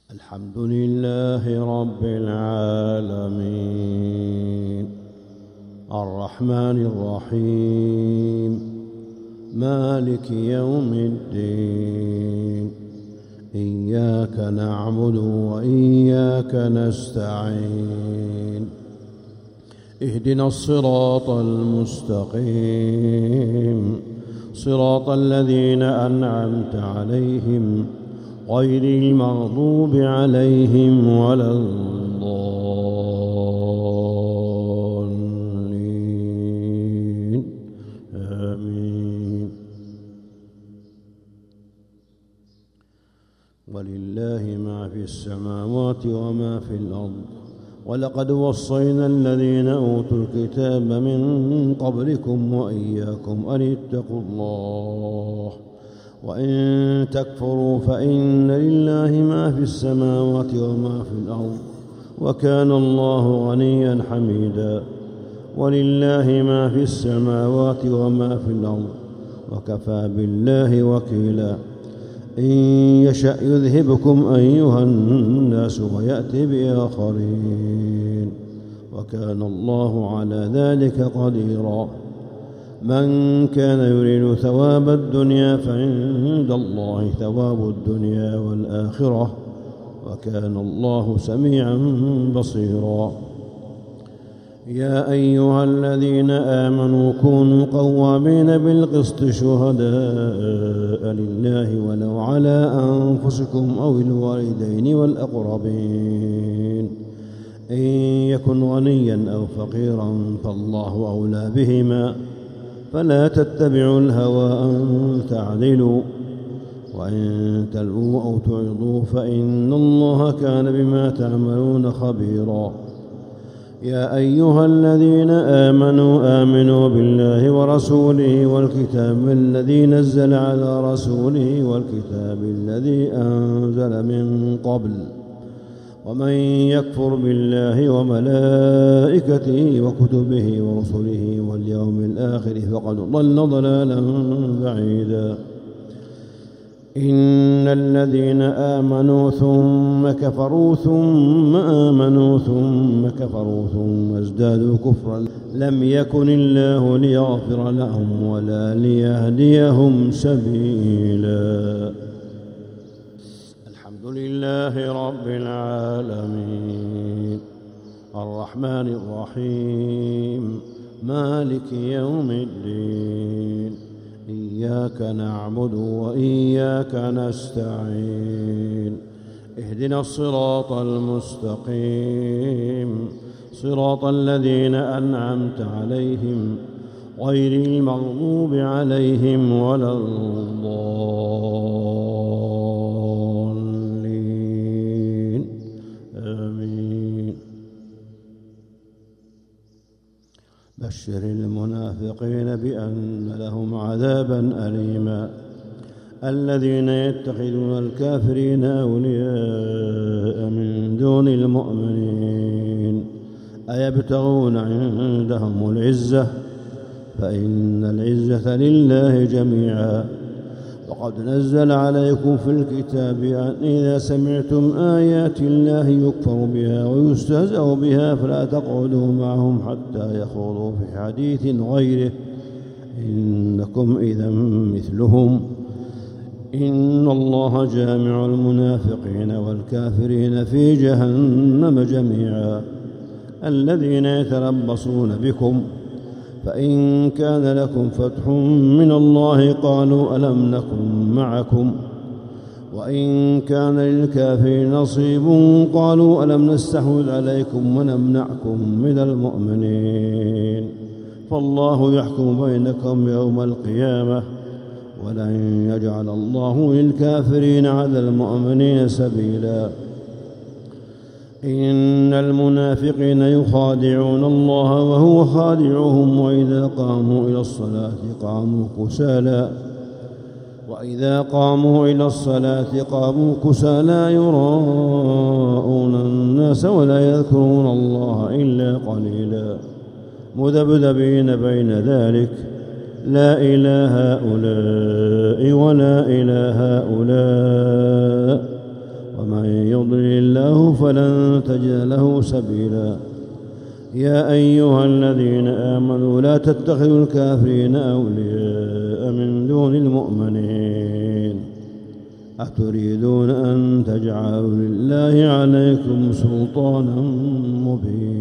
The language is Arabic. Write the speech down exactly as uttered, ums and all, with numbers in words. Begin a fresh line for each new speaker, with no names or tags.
الحمد لله رب العالمين الرحمن الرحيم مالك يوم الدين إياك نعبد وإياك نستعين اهدنا الصراط المستقيم صراط الذين أنعمت عليهم غير المغضوب عليهم ولا الضالين آمين. ولله ما في السماوات وما في الأرض ولقد وصينا الذين أوتوا الكتاب من قبلكم وإياكم أن اتقوا الله وإن تكفروا فإن لله ما في السماوات وما في الأرض وكان الله غنيا حميدا. ولله ما في السماوات وما في الأرض وكفى بالله وكيلا. إن يشأ يذهبكم أيها الناس ويأتي بآخرين وكان الله على ذلك قديرا. من كان يريد ثواب الدنيا فعند الله ثواب الدنيا والآخرة وكان الله سميعا بصيرا. يا أيها الذين آمنوا كونوا قوامين بالقسط شهداء لله ولو على أنفسكم أو الوالدين والأقربين إن يكن غنيا أو فقيرا فالله أولى بهما فلا تتبعوا الهوى أن تعدلوا وإن تلووا أو تعرضوا فإن الله كان بما تعملون خبيرا. يا أيها الذين آمنوا آمنوا بالله ورسوله والكتاب الذي نزل على رسوله والكتاب الذي أنزل من قبل ومن يكفر بالله وملائكته وكتبه ورسله واليوم الآخر فقد ضل ضلالا بعيدا. إن الذين آمنوا ثم كفروا ثم آمنوا ثم كفروا ثم ازدادوا كفرا لم يكن الله ليغفر لهم ولا ليهديهم سبيلا. الحمد لله رب العالمين الرحمن الرحيم مالك يوم الدين إياك نعبد وإياك نستعين اهدنا الصراط المستقيم صراط الذين أنعمت عليهم غير المغضوب عليهم ولا الضالين آمين. بشر المنافقين بأن لهم عذابا أليما. الذين يتخذون الكافرين أولياء من دون المؤمنين أيبتغون عندهم العزة فإن العزة لله جميعا. وقد نزل عليكم في الكتاب أن إذا سمعتم آيات الله يكفر بها ويستهزأ بها فلا تقعدوا معهم حتى يخوضوا في حديث غيره إنكم إذا مثلهم إن الله جامع المنافقين والكافرين في جهنم جميعا. الذين يتربصون بكم فإن كان لكم فتح من الله قالوا ألم نكن معكم وإن كان للكافرين نصيب قالوا ألم نستحوذ عليكم ونمنعكم من المؤمنين فالله يحكم بينكم يوم القيامة ولن يجعل الله للكافرين على المؤمنين سبيلا. إن المنافقين يخادعون الله وهو خادعهم وإذا قاموا إلى الصلاة قاموا كسالى وإذا قاموا إلى الصلاة قاموا كسالى يراءون الناس ولا يذكرون الله إلا قليلا مذبذبين بين ذلك لا إله هؤلاء ولا إله هؤلاء ومن يضلل فلن تجد له سبيلا. يا أيها الذين آمنوا لا تتخذوا الكافرين أولياء من دون المؤمنين أتريدون أن تجعلوا لله عليكم سلطانا مبينا.